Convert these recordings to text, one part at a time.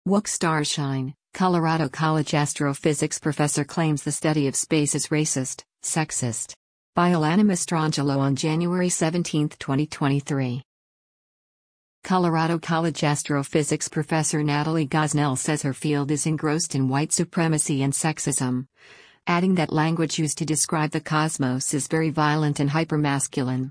Woke stars shine. Colorado College astrophysics professor claims the study of space is racist, sexist. By Alana Mastrangelo on January 17, 2023. Colorado College astrophysics professor Natalie Gosnell says her field is engrossed in white supremacy and sexism, adding that language used to describe the cosmos is very violent and hypermasculine.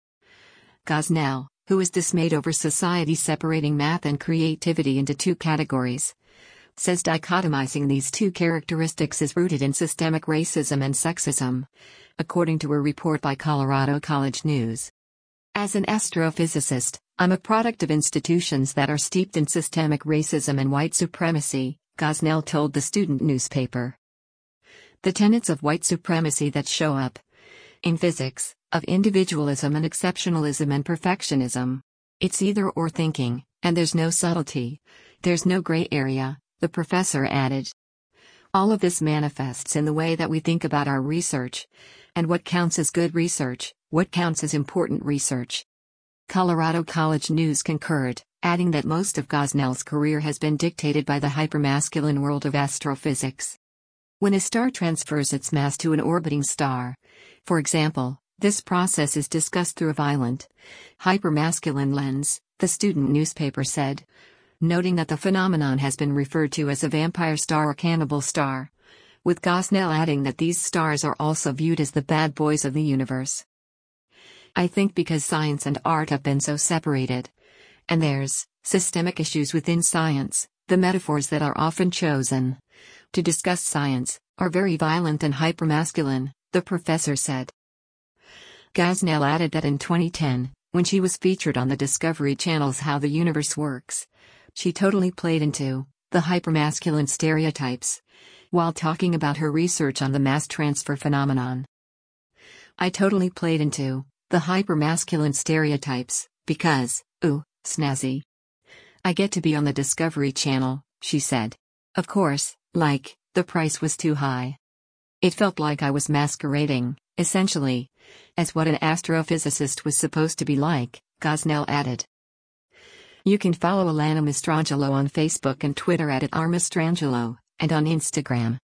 Gosnell, who is dismayed over society separating math and creativity into two categories, says dichotomizing these two characteristics is rooted in systemic racism and sexism, according to a report by Colorado College News. As an astrophysicist, I'm a product of institutions that are steeped in systemic racism and white supremacy, Gosnell told the student newspaper. The tenets of white supremacy that show up in physics, of individualism and exceptionalism and perfectionism. It's either or thinking, and there's no subtlety, there's no gray area, the professor added. All of this manifests in the way that we think about our research, and what counts as good research, what counts as important research. Colorado College News concurred, adding that most of Gosnell's career has been dictated by the hypermasculine world of astrophysics. When a star transfers its mass to an orbiting star, for example, this process is discussed through a violent, hypermasculine lens, the student newspaper said, noting that the phenomenon has been referred to as a vampire star or cannibal star, with Gosnell adding that these stars are also viewed as the bad boys of the universe. I think because science and art have been so separated, and there's systemic issues within science, the metaphors that are often chosen to discuss science are very violent and hypermasculine, the professor said. Gosnell added that in 2010, when she was featured on the Discovery Channel's How the Universe Works, she totally played into the hypermasculine stereotypes while talking about her research on the mass transfer phenomenon. I totally played into the hypermasculine stereotypes because, ooh, snazzy. I get to be on the Discovery Channel, she said. Of course, the price was too high. It felt like I was masquerading, essentially, as what an astrophysicist was supposed to be like, Gosnell added. You can follow Alana Mastrangelo on Facebook and Twitter @RMastrangelo, and on Instagram